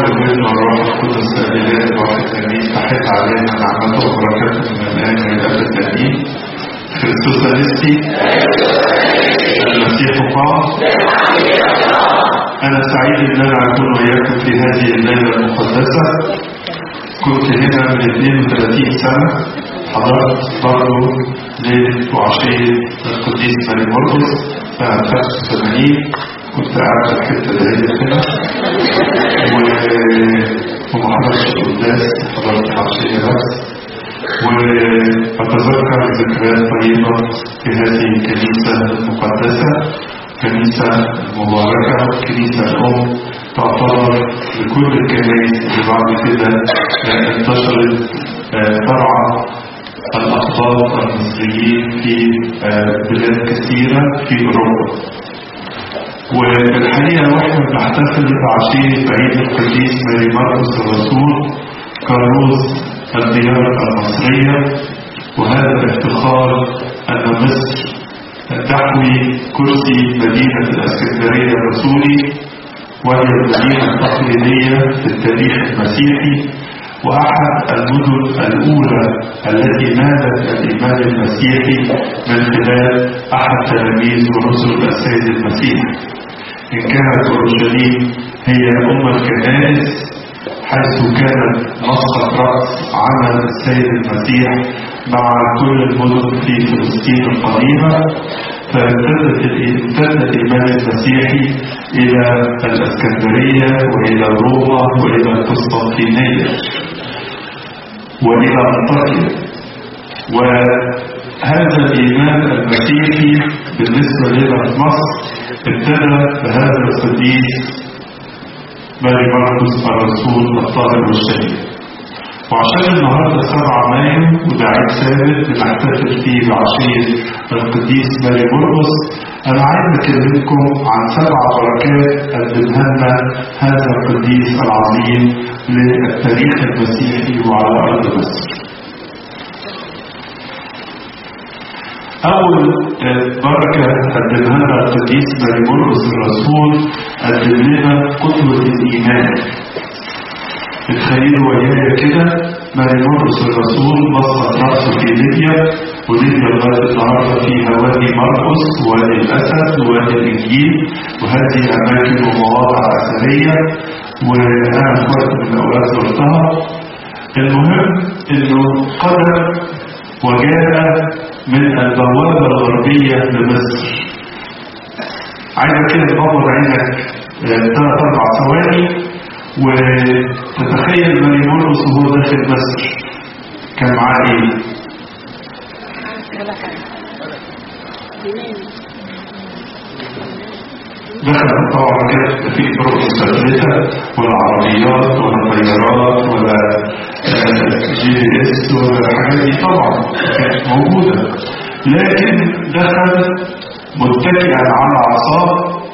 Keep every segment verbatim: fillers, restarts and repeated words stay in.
والابن والروح القدس الإله الواحد آمين. تحت علينا نعمته وبركاته من الآن وإلى الأبد آمين. كريستوس أنستي المسيح قام. أنا سعيد أن أنا أكون وياكم في هذه الليلة المقدسة. كنت هنا من اثنين وثلاثين سنة، حضرت برضه ليلة وعشية القديس ماري مرقس سنة خمسة وثمانين. كنت قاعد في الحتة دي هنا وما حضرتش القداس، حضرت عشية بس. وأتذكر ذكريات طيبة في هذه الكنيسة المقدسة، كنيسة مباركة، كنيسة الأم تعتبر لكل الكنائس اللي بعد كده انتشرت ترعى الأقباط المصريين في بلاد كثيرة في أوروبا. والحقيقة واحنا بنحتفل بعشية عيد القديس ماري مرقس الرسول كرمز الديانة المصرية، وهذا بافتخار أن مصر تحوي كرسي مدينة الإسكندرية الرسولي، وهي المدينة التقليدية في التاريخ المسيحي، وأحد المدن الأولى التي نالت الإيمان المسيحي من خلال أحد تلاميذ ورسل السيد المسيح. إن كانت أورشليم هي أم الكنائس، حيث كانت مسقط رأس عمل السيد المسيح مع كل المدن في فلسطين القديمة، فامتدت الإيمان المسيحي إلى الإسكندرية وإلى روما وإلى القسطنطينية وإلى أنطاكيا. وهذا الإيمان المسيحي بالنسبة لنا في مصر ابتدى بهذا القديس ماري مرقس الرسول الطاهر والشهيد. وعشان النهارده سبعة مايو وده عيد ثابت بنحتفل فيه بعشية القديس ماري مرقس، أنا عايز أكلمكم عن سبع بركات قدمها لنا هذا القديس العظيم للتاريخ المسيحي وعلى أرض مصر. أول بركة قدمها لنا القديس ماري مرقس الرسول، قدم لنا قدوة الإيمان. تخيلوا ويايا كده ماري مرقس الرسول بسط رأسه في ليبيا، وليبيا لغاية النهارده فيها وادي مرقس ووادي الأسد ووادي الإنجيل، وهذه أماكن ومواضع أثرية، وأنا في وقت من الأوقات زرتها. المهم إنه قدم وجاء من البوابة الغربية لمصر. عايزك كده تغمض عينك ثلاث أربع ثواني وتتخيل ماري مرقس وهو داخل مصر كان معاه ايه؟ دخل طبعا كده في طرق مستفلتة ولا عربيات ولا طيارات ولا جي بي اس ولا الحاجات دي طبعا كانت موجودة، لكن دخل متكئا على عصاه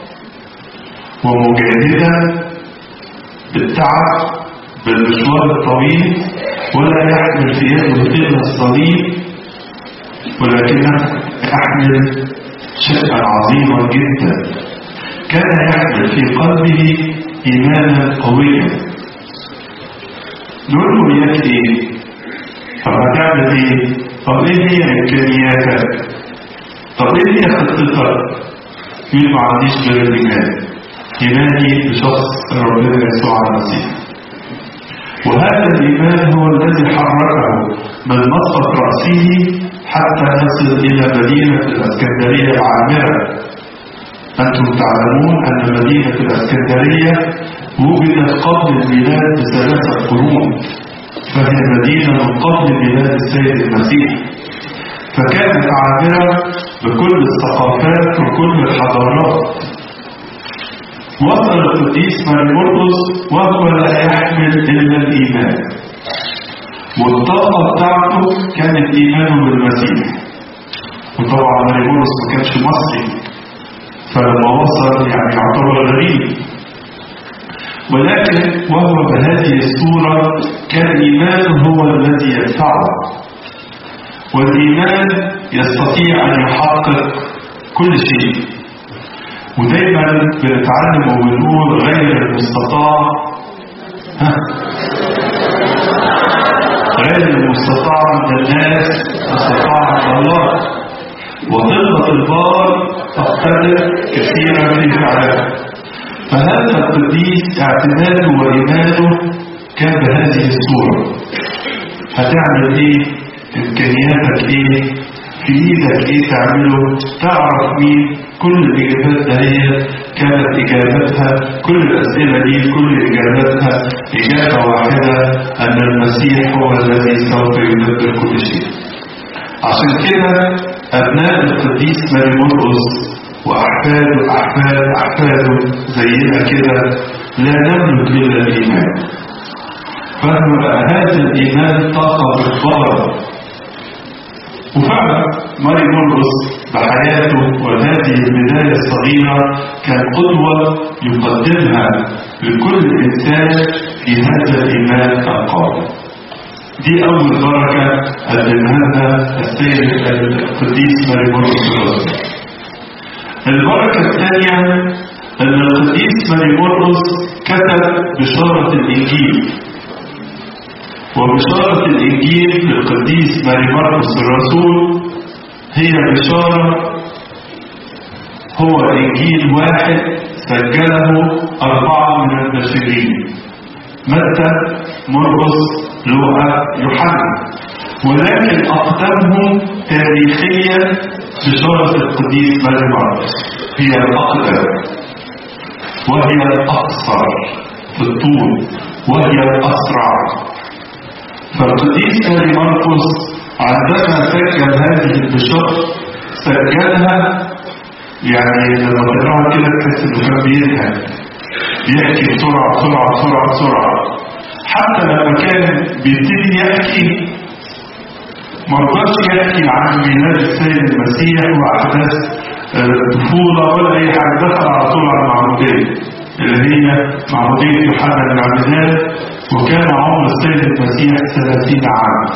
ومجاهدا بالتعب بالمشوار الطويل، ولا يحمل في يده تلك الصليب، ولكنه يحمل شيئا عظيما جدا. كان يحمل في قلبه إيمانا قويا. نقول له إياك إيه؟ طب هتعمل إيه؟ طب إيه هي إمكانياتك؟ طب إيه هي خطتك؟ مين ما عنديش غير الإيمان؟ إيماني بشخص ربنا يسوع المسيح. وهذا الإيمان هو الذي حركه من مسقط رأسه حتى يصل إلى مدينة الإسكندرية العامرة. أنتم تعلمون أن مدينة الإسكندرية وجدت قبل الميلاد بثلاثة قرون، فهي مدينة من قبل ميلاد السيد المسيح، فكانت عامرة بكل الثقافات وكل الحضارات. وصل القديس ماري مرقس وهو لا يحمل إلا الإيمان، والطاقة بتاعته كانت إيمانه بالمسيح. وطبعا ماري مرقس ما كانش مصري، فلما وصل يعني يعتبر غريب، ولكن وهو بهذه الصورة كان إيمانه هو الذي يدفعه، والإيمان يستطيع أن يحقق كل شيء. ودايما بنتعلم وبنقول غير المستطاع ها غير المستطاع عند الناس مستطاع عند الله، وضد البار تقتدر كثيرا في فعلها. فهذا القديس اعتماده وإيمانه كان بهذه الصورة. هتعمل ايه؟ امكانياتك ايه؟ في ايدك ايه تعمله؟ تعرف مين؟ كل الاجابات دهيت كانت اجابتها، كل الاسئله دي كل اجاباتها اجابه واحده، ان المسيح هو الذي سوف يدبر كل شيء. عشان كده ابناء القديس ماري مرقس واحفاده احفاد احفاده زينا كده لا نملك الا الايمان. فهو هذا الايمان طاقه بالضرر. وفعلا ماري مرقس بحياته وهذه البداية الصغيرة كان قدوة يقدمها لكل إنسان في هذا الإيمان القادم. دي أول بركة قدمها لنا السيد القديس ماري مرقس. البركة الثانية أن القديس ماري مرقس كتب بشارة الإنجيل، وبشارة الإنجيل للقديس ماري مرقس الرسول هي بشارة، هو إنجيل واحد سجله أربعة من البشرين: متى، مرقس، لوقا، يوحنا، ولكن أقدمهم تاريخيا بشارة القديس ماري مرقس هي الأقدم، وهي الأقصر في الطول، وهي الأسرع. فالقديس ماري مرقس عندما سجل هذه البشارة سجلها، يعني لما تقراها كده تحس انه كان بينهى، بيحكي بسرعة بسرعة بسرعة بسرعة. حتى لما كان بيبتدي يحكي مرضاش يحكي عن ميلاد السيد المسيح وأحداث الطفولة ولا أي حاجة، دخل على طول على المعمودية اللي هي معمودية يوحنا المعمدان، وكان عمر السيد المسيح ثلاثين عام.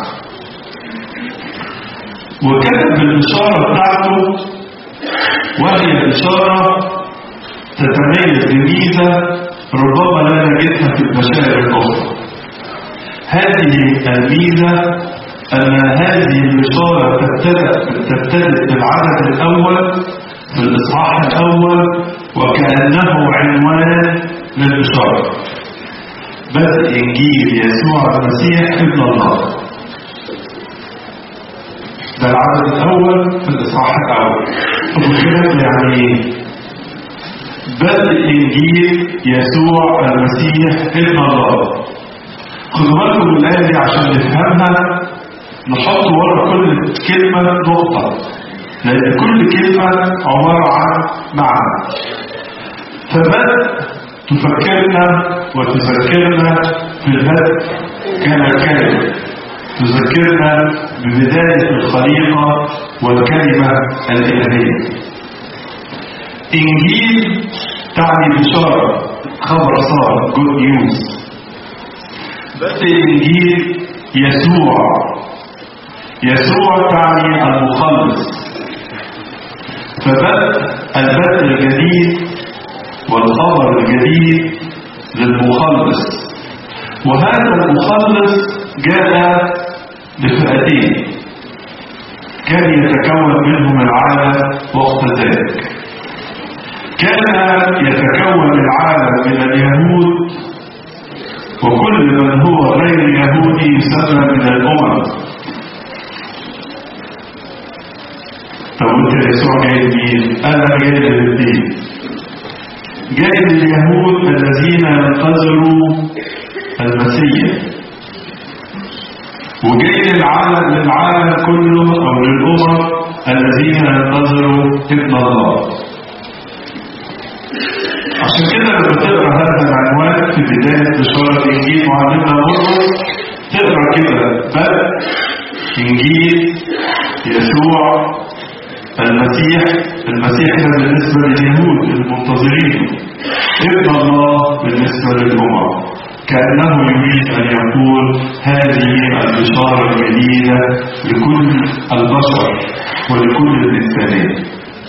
وكتب الإشارة بتاعته، وهي إشارة تتميز بميزة ربما لا نجدها في البشائر الأخرى. هذه الميزة أن هذه الإشارة تبتدئ بالعدد الأول في الإصحاح الأول، وكأنه عنوان للإشارة: بدء إنجيل يسوع المسيح ابن الله. ده العدد الأول في الإصحاح الأول. فبالكلام يعني بدء إنجيل يسوع المسيح ابن الله. خدوا بالكم من الآية دي عشان نفهمها، نحط ورا كل كلمة نقطة، لأن كل كلمة عبارة عن معنى. فبدء تفكرنا وتذكرنا في البدء كان الكلمة، تذكرنا ببداية الخليقة والكلمة الإلهية. إنجيل تعني بشارة، خبر صار، good news. بدء إنجيل يسوع، يسوع تعني المخلص. فبدء البدء الجديد والخبر الجديد للمخلص، وهذا المخلص جاء بفئتين كان يتكون منهم العالم وقت ذلك. كان يتكون العالم من اليهود، وكل من هو غير يهودي يسمى من الأمم. طب انت يسوع جاي لمين؟ انا جاي للدين، جاي لليهود الذين ينتظروا المسيح، وجاي للعالم للعالم كله او للامم الذين ينتظروا ابن الله. عشان كده لما تقرا هذا العنوان في بدايه بشاره انجيل معلمنا مرقس تقرا كده: بدء انجيل يسوع المسيح. المسيح ده بالنسبه لليهود المنتظرين، ابن الله بالنسبه للامم. كانه يريد ان يقول هذه البشاره الجديده لكل البشر ولكل الانسانيه.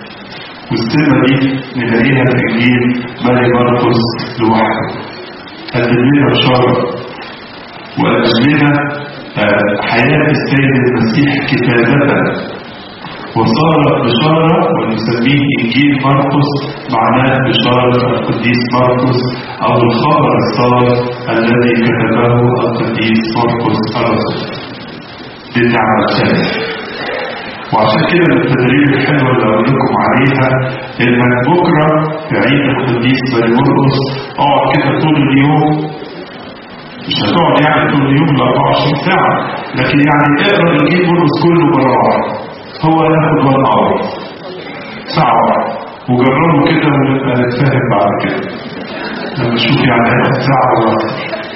والسمه دي نلاقيها في انجيل ماري مرقس لوحده. قدم لنا بشارة وقدم لنا حياة السيد المسيح كتابة، وصارت بشارة ونسميه إنجيل مرقس، معناه بشارة القديس مرقس أو الخبر الصالح الذي كتبه القديس مرقس الرسول. دي النعمة الثانية. وعشان كده التدريب الحلوة اللي أقول لكم عليها إنك بكرة في عيد القديس مرقس اقعد كده طول اليوم، مش هتقعد يعني طول اليوم ل أربعة وعشرين ساعة، لكن يعني اقرا الإنجيل مرقس كله مرة واحدة، هو ياخد وان اور ساعة واحدة، وجربوا كده ونبقى نتفاهم بعد كده لما نشوف يعني هياخد ساعة ولا أكتر.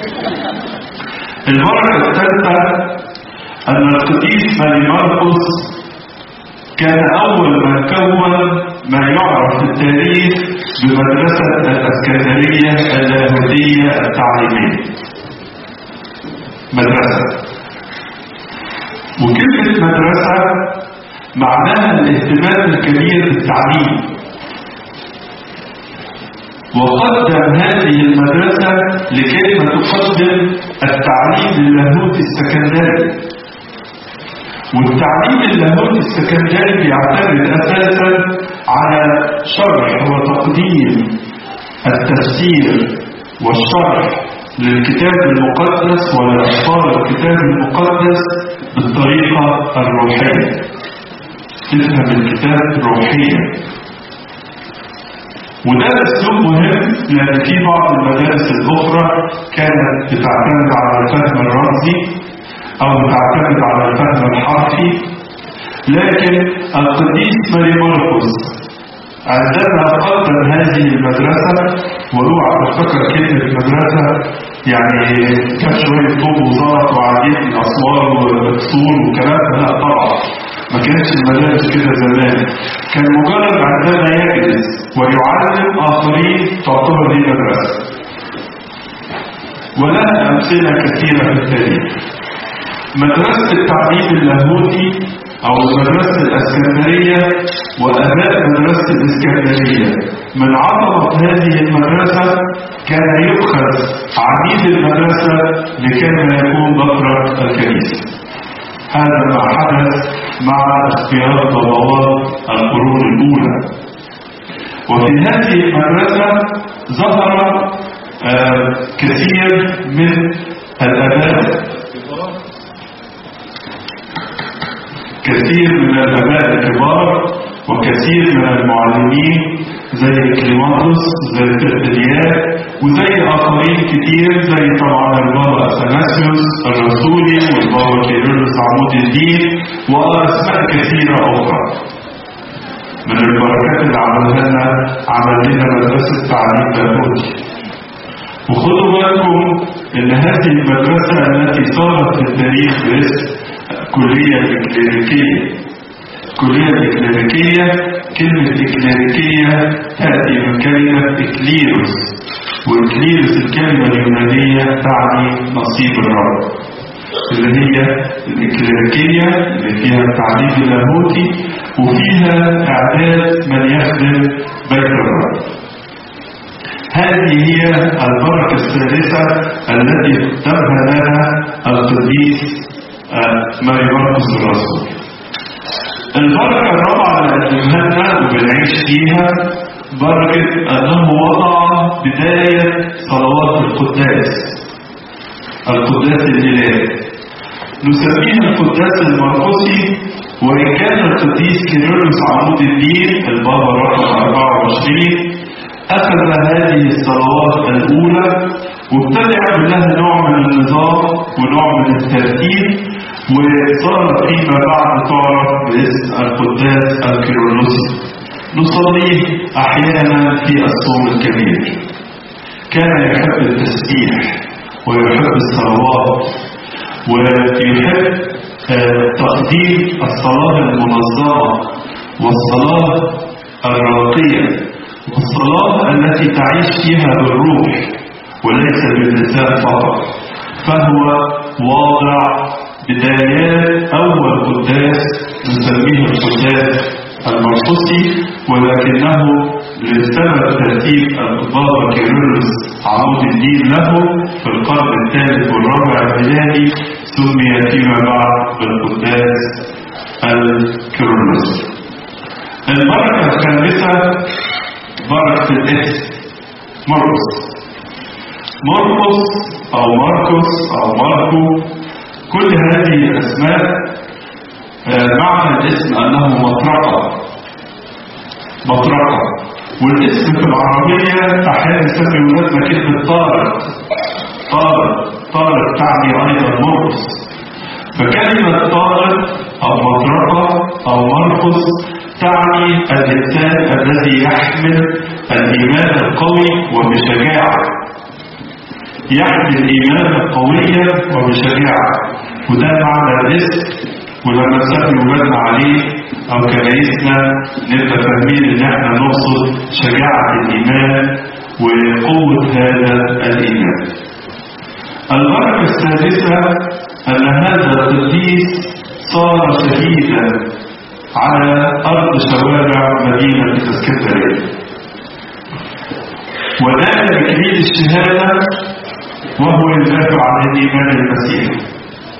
المرة الثالثة أن القديس ماري مرقس كان أول من كون ما يعرف في التاريخ بمدرسة الإسكندرية اللاهوتية التعليمية. مدرسة، وكلمة مدرسة معناها الاهتمام الكبير بالتعليم، وقدم هذه المدرسة لكي تقدم التعليم اللاهوتي السكندري. والتعليم اللاهوتي السكندري بيعتمد أساسا على شرح وتقديم التفسير والشرح للكتاب المقدس ولأسفار الكتاب المقدس بالطريقة الروحية، تفهم الكتاب روحيا. وده أسلوب مهم لأن في بعض المدارس الأخرى كانت بتعتمد على الفهم الرمزي أو بتعتمد على الفهم الحرفي، لكن القديس ماري مرقس عندما قدم هذه المدرسة، واوعى تفتكر كلمة مدرسة يعني كان شوية طوب وزلط وعديد من الأسوار والفصول وكلام، لا طبعا ما كانتش المدارس كده زمان، كان مجرد عندما يجلس ويعلم آخرين تعتبر دي مدرسة. ولها أمثلة كثيرة في التاريخ. مدرسة التعليم اللاهوتي أو مدرسة الإسكندرية وآباء مدرسة الإسكندرية، من عظمة هذه المدرسة كان يؤخذ عميد المدرسة لكي يكون بطرك الكنيسة. هذا ما حدث مع اختيار ضباط القرون الأولى. وفي هذه المدرسة ظهر آه كثير من الآباء كثير من الآباء الكبار وكثير من المعلمين زي كليماندوس زي ترتليات وزي آخرين كتير، زي طبعا البابا أثناسيوس الرسولي والبابا كيرلس عمود الدين وأسماء كثيرة أخرى. من البركات اللي عملها لنا عمل لنا مدرسة تعليم لاهوتي. وخدوا بالكم إن هذه المدرسة التي صارت في التاريخ باسم كلية إكليريكية. كلية إكليريكية، كلمة إكليريكية تأتي من كلمة إكليروس، وإكليروس الكلمة اليونانية تعني نصيب الرب، اللي هي الإكليريكية اللي فيها التعليم اللاهوتي وفيها إعداد من يخدم بيت الرب. هذه هي البركة الثالثة التي قدمها لنا القديس ماري مرقس الرسول. البركة الرابعة اللي قدمها لنا وبنعيش فيها بركة أنه وضع بداية صلوات القداس، القداس الإلهي. نسميه القداس المرقسي، وإن كان القديس كيرلس عمود الدين البابا رقم أربعة وعشرين أخذ هذه الصلوات الأولى وابتدع لها نوع من النظام ونوع من الترتيب، وصارت فيما بعد تعرف باسم القداس الكيرلسي. نصليه أحيانا في الصوم الكبير. كان يحب التسبيح ويحب الصلوات ويحب تقديم الصلاة المنظمة والصلاة الراقية والصلاة التي تعيش فيها بالروح وليس باللسان فقط. فهو واضع بدايات أول قداس نسميه القداس المرقسي، ولكنه لسبب ترتيب البابا كيرلس عمود الدين له في القرن الثالث والرابع الميلادي، سمي فيما بعد بالقداس الكيرلس. البركة الخامسة بركة الاسم مرقس. مرقس أو ماركوس أو ماركو، كل هذه الأسماء معنى الاسم أنه مطرقة مطرقة. والاسم في العربية أحيانا يسمي ولادنا كلمة طارق طارق طارق تعني أيضا مرقس. فكلمة طارق أو مطرقة أو مرقس تعني الإنسان الذي يحمل الإيمان القوي وبشجاعة، يحمل الإيمان القوية وبشجاعة، وده معنى الاسم. ولما نسمي ولادنا عليه أو كنايسنا نبقى فاهمين إن احنا نقصد شجاعة الإيمان وقوة هذا الإيمان. البركة السادسة أن هذا القديس صار شهيدا على أرض شوارع مدينة اسكندرية، ونال بإكليل الشهادة وهو يدافع عن الإيمان المسيحي.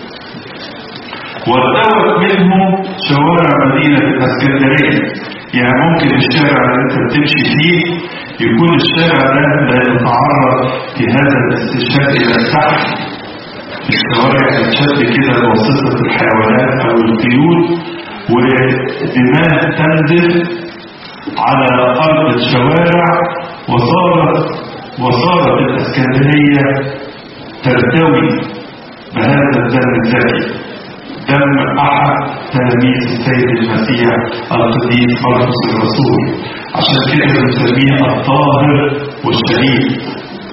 وارتوت منه شوارع مدينة اسكندرية. يعني ممكن الشارع اللي انت بتمشي فيه يكون الشارع ده لا يتعرض في هذا الاستشهاد الى السحب، الشوارع تتشد كده بواسطة الحيوانات او الخيول، ودماء تنزل على ارض الشوارع، وصارت وصارت الاسكندرية ترتوي بهذا الدم الزكي، دم أحد تلاميذ السيد المسيح القديس مرقس الرسول. عشان كده بنسميه الطاهر والشهيد.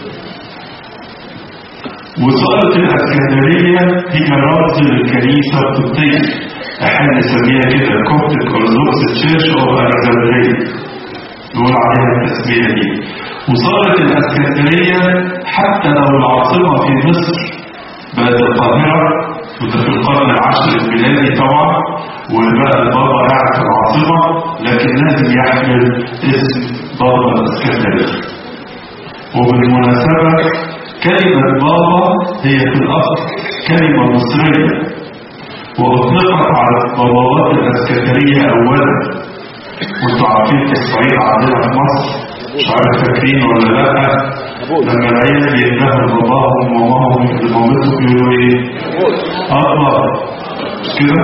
وصارت الاسكندرية هي رمز للكنيسة القبطية، احنا نسميها كده كوبتيك أرثوذكس تشيرش أو الكسندرية، نقول عليها التسمية دي. وصارت الاسكندرية حتى لو العاصمة في مصر بقت القاهرة، وده في القرن العاشر الميلادي طبعا، وبقى البابا قاعد في العاصمة، لكن لازم يحمل اسم بابا الاسكندرية. وبالمناسبة كلمة بابا هي في الأصل كلمة مصرية، وأطلقت على باباوات الاسكندرية أولا. وانتوا عارفين في الصعيد عندنا في مصر، مش عارف فاكرين ولا لأ، لما العيال ينتهوا باباهم ومامهم لمامتهم بيقولوا ايه؟ أبا، مش كده؟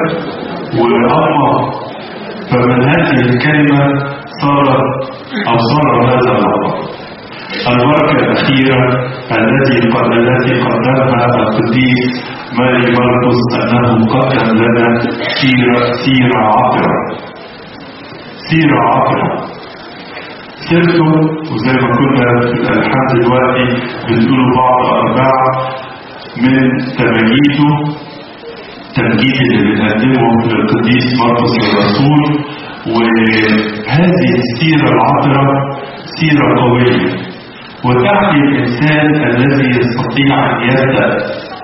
وأما. فمن هذه الكلمة صارت أو صار هذا اللقب. البركة الأخيرة التي قد التي قدمها القديس ماري مرقس أنه قدم لنا سيرة سيرة عطرة سيرة عطرة سيرته. وزي ما كنا في الألحان دلوقتي بنقول بعض أرباع من تمجيده، تمجيد اللي بنقدمه للقديس مرقس الرسول. وهذه السيرة العطرة سيرة قوية، وتعني الإنسان الذي يستطيع أن يبدأ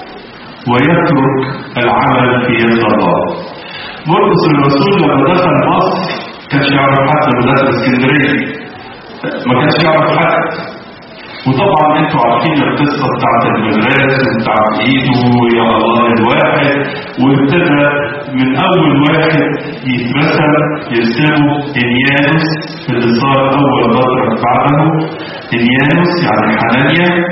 ويترك العمل في يد الله. مرقس الرسول لما دخل مصر كانش يعرف حد من دخل اسكندرية، ما كانش يعرف حد. وطبعا انتوا عارفين القصة بتاعت المدرسة وبتاعت ايده يا الله الواحد، وابتدى من اول واحد يترسم يرسمه انيانوس اللي صار اول بطرك بعده، انيانوس يعني حنانيا.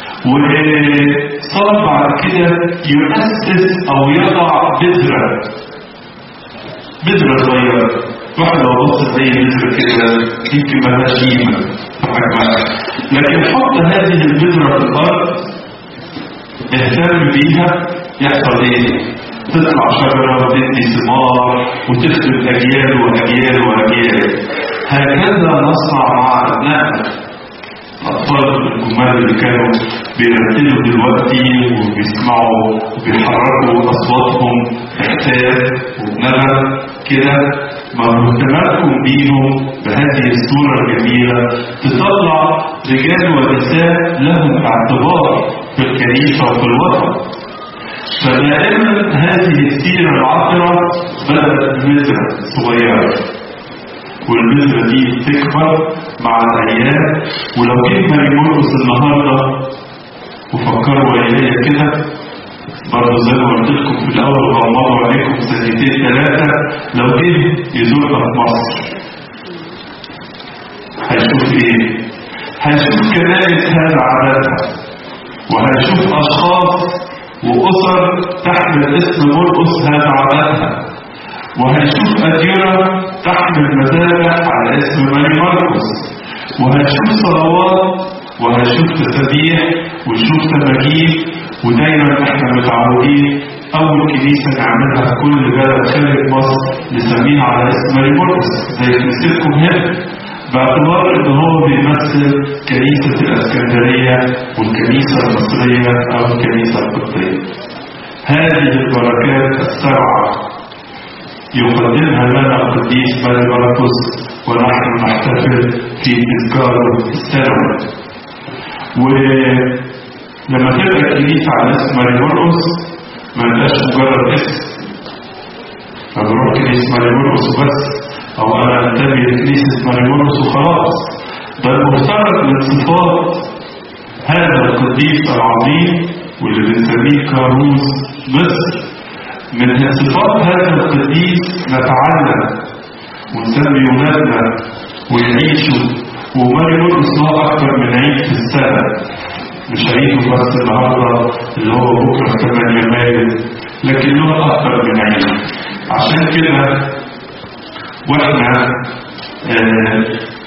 وصار بعد كده يؤسس او يضع بذرة بذرة صغيرة، واحد لو بص زي بذرة كده يمكن مالهاش قيمة حجمها، لكن حط هذه البذرة في الأرض، اهتم بيها، يحصل ايه؟ تطلع شجرة وتدي ثمار وتخدم أجيال وأجيال وأجيال. هكذا نصنع مع أبنائنا. الأطفال الجمال اللي كانوا بيرتلوا دلوقتي وبيسمعوا وبيحركوا أصواتهم إحساس وبنغم كده، ما اهتمامكم بيهم بهذه الصورة الجميلة تطلع رجال ونساء لهم اعتبار في الكنيسة وفي الوطن. فدائما هذه السيرة العطرة بدأت بذرة صغيرة، والبذرة دي تكبر مع الأيام. ولو جيت ماري مرقس النهاردة وفكروا ويايا كده برضه زي ما قلت لكم في الأول غمضوا عليكم سنتين ثلاثة، لو جه يزورنا في مصر هيشوف إيه؟ هيشوف كنائس هذا عاداتها، وهيشوف أشخاص وأسر تحمل اسم مرقس هذا عاداتها، وهيشوف أديرة تحمل مذابح على اسم ماري مرقس، وهيشوف صلوات وهيشوف تسابيح ويشوف تماجيد. ودايما احنا متعودين اول كنيسه نعملها في كل بلد خارج مصر نسميها على اسم ماري مرقس زي كنيستكم هنا، باعتبار ان هو بيمثل كنيسه الاسكندريه والكنيسه المصريه او الكنيسه القبطيه. هذه البركات السبعه يقدمها لنا القديس ماري مرقس ونحن نحتفل في تذكاره السنوي. ولما تبقى الكنيسة على اسم ماري مرقس ما يبقاش مجرد اسم فبروح كنيسة ماري مرقس وبس، أو أنا أنتمي لكنيسة ماري مرقس وخلاص. ده المفترض من صفات هذا القديس العظيم واللي بنسميه كاروز مصر. من صفات هذا القديس نتعلم ونسمي ولادنا ويعيشوا. وماري مرقس هو أكثر من عيد في السنة، مش عيده بس النهارده اللي هو بكره في ثمانية مايو، لكن له أكثر من عيد. عشان كده واحنا آه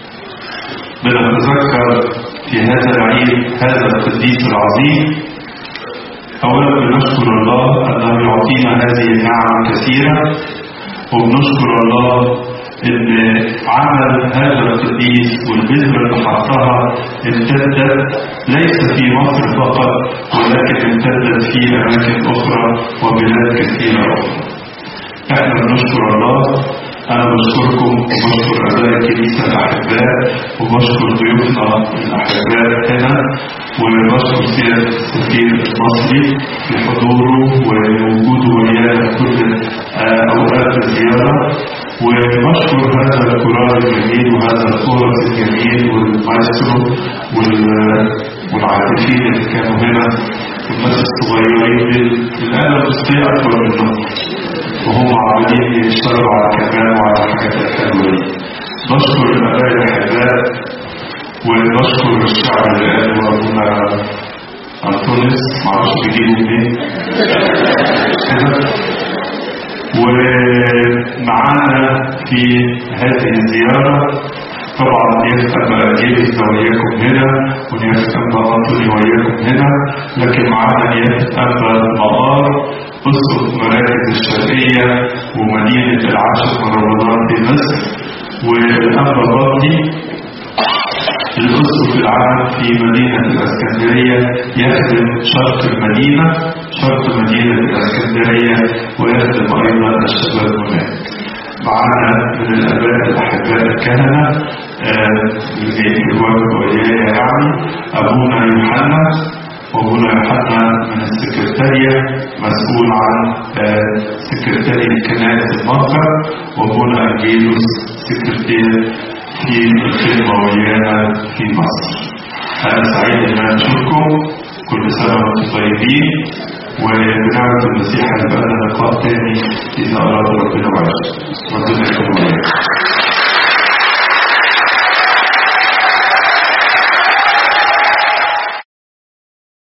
بنتذكر في هذا العيد هذا القديس العظيم. أولا بنشكر الله أنه يعطينا هذه النعم كثيرة، وبنشكر الله ان عمل هذا القديس والبذرة اللي حطها امتدت ليس في مصر فقط ولكن امتدت في اماكن اخرى وبلاد كثيرة اخرى. احنا بنشكر الله. انا بشكركم وبشكر اباء الكنيسة الاحباء وبشكر ضيوفنا الاحباء هنا، وبشكر سيادة السفير المصري بحضوره ووجوده ويانا في كل اوقات الزيارة، وبشكر هذا الكورال الجميل وهذا الكورس الجميل والمايسترو والعازفين اللي كانوا هنا والناس الصغيرين اللي انا بستطيع اكبر منهم وهم عمالين يشتغلوا على الكمان وعلى الحاجات الحلوه دي. بشكر الاباء الاحباء وبشكر الشعب اللي قالوا ابونا انطونيوس معرفش بيجيبوا منين كده. ومعانا في هذه الزيارة طبعا يفتح جيبس وياكم هنا ونيفتح بطني وياكم هنا، لكن معانا يفتح مقار أسقف مراكز الشرقية ومدينة العاشر من رمضان في مصر، والأنبا بطني الأسقف العام في مدينة الإسكندرية يخدم شرق المدينة شرق مدينة الإسكندرية ويخدم أيضا الشباب هناك. معنا من الآباء الأحباء الكهنة اللي الواجب ويايا يعني أبونا يوحنا، وأبونا يوحنا من السكرتارية مسؤول عن سكرتارية كنائس المنطقة، وأبونا أنجيلوس سكرتير في الخدمة ويانا في مصر. أنا سعيد أن أشوفكم، كل سنة وأنتم طيبين، وبنعمة المسيح هيبقى لنا لقاء تاني إذا أراد ربنا وعلا. ربنا يكون معاكم.